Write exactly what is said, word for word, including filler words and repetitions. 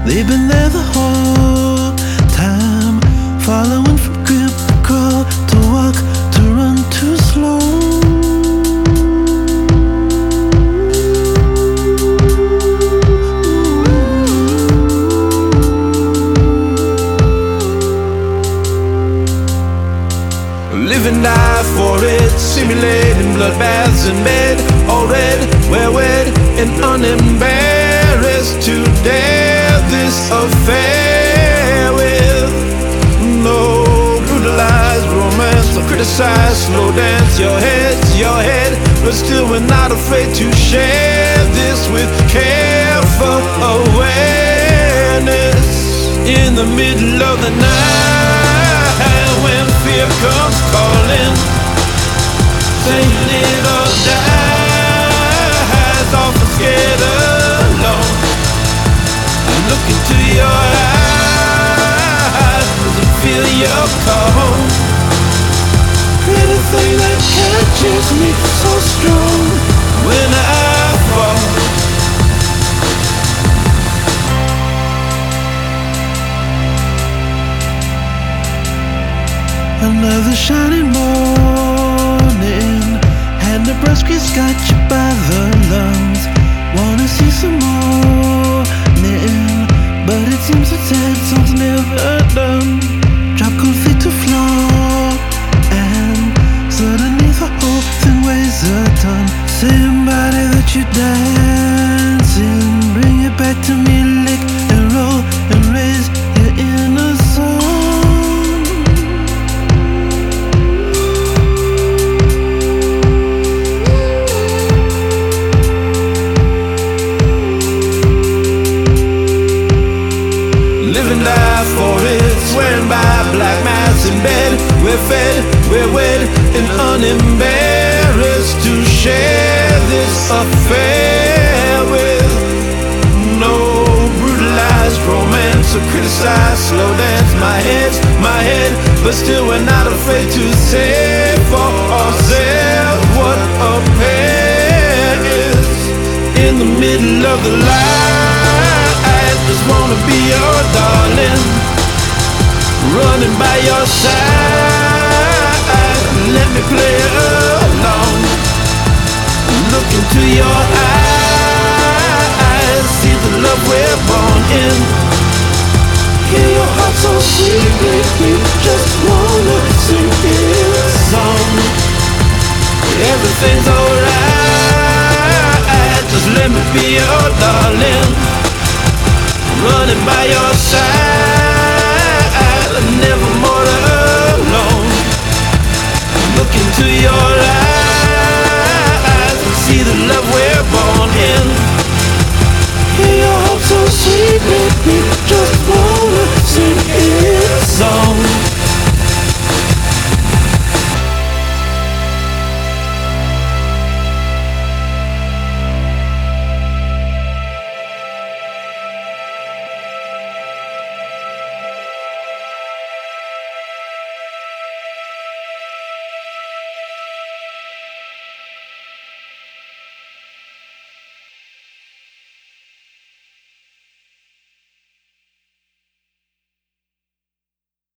They've been there the whole time, following from grip to crawl, to walk, to run too slow. Live and die for it, simulating bloodbaths in bed, all red, well wed, and unembarrassed to dare this affair with no brutalized romance or criticized slow dance. Your head's your head, but still we're not afraid to share this with careful awareness. In the middle of the night, when fear comes calling, saying it all dies, often scared alone. I look into your eyes and feel your call. Anything that catches me so strong when I fall. Another shining morning, and Nebraska's got you by the lungs. Wanna see some more, but it seems the sad song's never done. Drop cold feet to floor, and suddenly the whole thing weighs a ton. Somebody that you're dancing, bring it back to me, lick and roll and raise your inner soul. Live and die for it, swearing by black mass in bed. We're fed, we're wed, and unembarrassed to share this affair with no brutalized romance or criticized slow dance. My head's my head, but still we're not afraid to say for ourselves what a pair is. In the middle of the light, just wanna be your darling, running by your side. Let me play along. Look into your eyes, see the love we're born in. Hear your heart so sweet, make me just wanna sing this song. Everything's alright, just let me be your darling, running by your side, never more alone. Look into your eyes, see the love we're born in. Hear your heart so sweet, make me